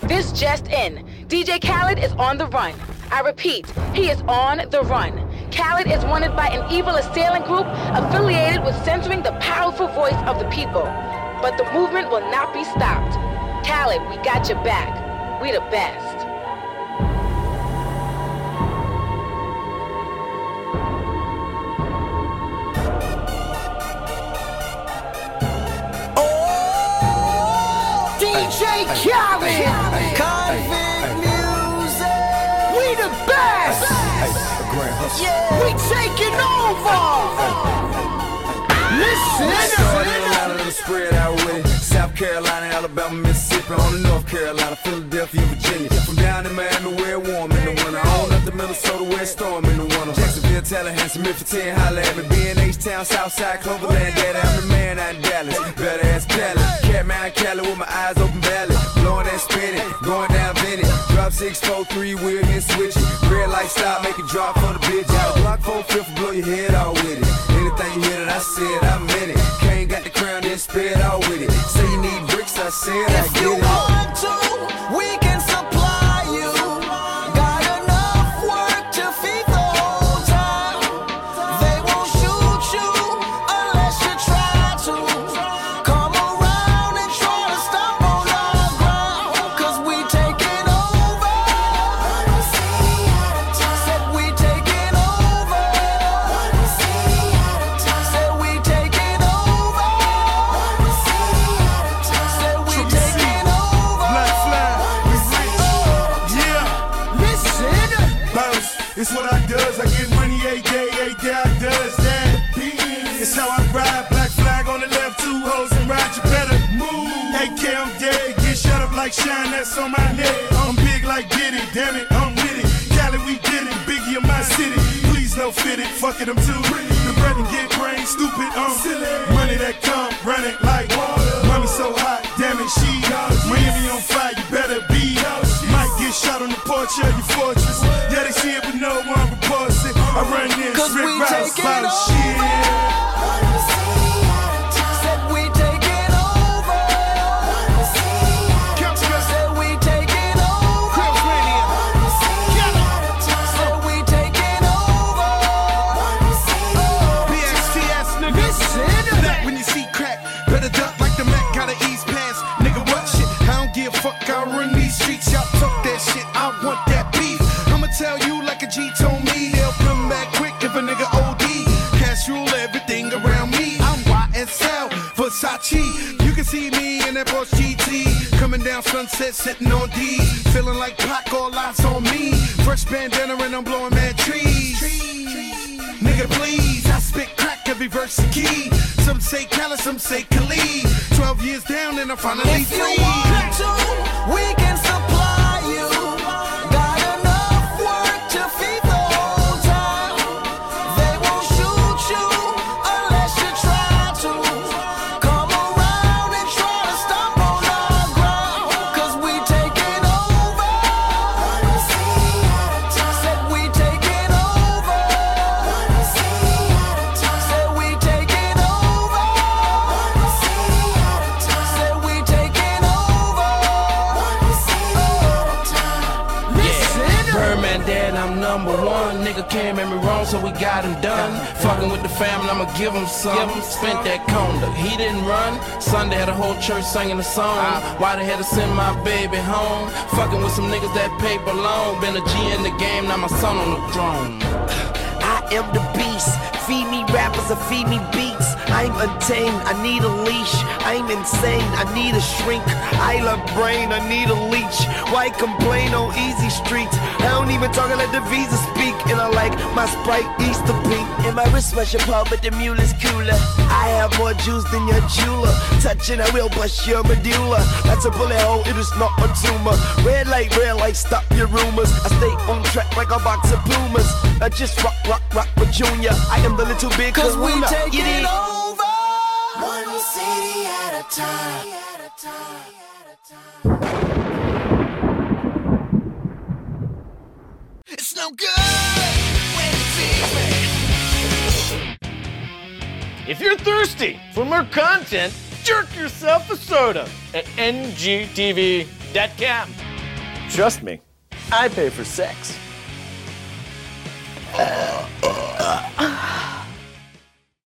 This just in. DJ Khaled is on the run. I repeat, he is on the run. Khaled is wanted by an evil assailant group affiliated with censoring the powerful voice of the people. But the movement will not be stopped. Khaled, we got your back. We the best. DJ Khaled, Convict Music, we the best. We taking over. Listen, spread out with it. South Carolina, Alabama, Mississippi, on to North Carolina, Philadelphia, Virginia. From down in Miami, where it's warm in the winter, on up to Minnesota, where it's storm in the winter. Jacksonville, Tallahassee, Memphis, 10, holla at me. B&H-Town, Southside, Cloverland, Daddy, I'm the man out in Dallas. Better ask Cali, Catman, Cali with my eyes open valley. Blowing that spinning, going down Vinny. Drop 6, 4, 3, wheel and switch it. Red light stop, make it drop for the bitch. Out block 4, 5th, blow your head out with it. Anything you hear that I said, I meant it. Kane got the crown, then spit out with it. Say you need bricks, I said I get it. If you want to, we can supply you. Got enough work to feed the whole town. They won't shoot you unless you try to. Come around and try to stop on our ground. Cause we taking over. Said we taking over. Said we taking over. Said we taking over. Black flag, we rich. Yeah, Listen. bounce. It's what I does. I get money every day I does that. It's how I ride. Black flag on the left, 2 hoes and ride. You better move. AK, I'm dead. Get shut up like Shine. That's on my neck. I'm big like Diddy. Damn it, I'm with it. Cali, we did it. Biggie of my city. Please no fit it. Fuck it, I'm too. The bread and get brain stupid. Money that come, run it like water. Mommy so hot, damn it, she Miami on fire, you better be. Might get shot on the porch of your fortress. Yeah, they see it, but no one reports it. I run in, Cause strip we routes, taking about over. shit. Said we taking over. Said we taking over. Said we taking over. BXTS, nigga. Listen. Back when you see crack, better duck like the Mac, gotta ease past. Nigga, what shit? I don't give a fuck, I run these streets. Y'all talk that shit, I want that beef. I'ma tell you like a G told me, they'll come back quick if a nigga OD. Cash rule everything around me. I'm YSL, Versace. You can see me in that Porsche GT. Coming down Sunset, sitting on D. Feeling like Pac, all eyes on me. Fresh bandana and I'm blowing mad trees. Nigga, please, I spit crack every verse a key. Some say Khaled, some say Khalid. 12 years down and I'm finally If you free. want to, we can supply you. Got enough work to feed the whole town. They won't shoot you unless you try to. Come around and try to stop on our ground. Cause we taking over. Said we taking over. Said we taking over. Said we taking over. Listen. Birdman dead, I'm number one. Nigga can't make me wrong, so we got him done. Fucking with the family, I'ma give him some. Spent that conda, he didn't run. Sunday had a whole church singing a song. Why they had to send my baby home? Fucking with some niggas that paper long. Been a G in the game, now my son on the throne. I am the beast. Feed me rappers or feed me beats. I'm untamed, I need a leash. I'm insane, I need a shrink. I love brain, I need a leech. Why complain on easy streets? I don't even talk, I let the visa speak. And I like my Sprite Easter pink. And my wrist your paw, but the mule is cooler. I have more juice than your jeweler. Touching, I will bust your medulla. That's a bullet hole, it is not a tumor. Red light, stop your rumors. I stay on track like a box of Pumas. I just rock with Junior. I am the little big Cause we kahuna. taking over. One city at a time. It's no good when it sees me. If you're thirsty for more content, jerk yourself a soda at ngtv.com. Trust me, I pay for sex.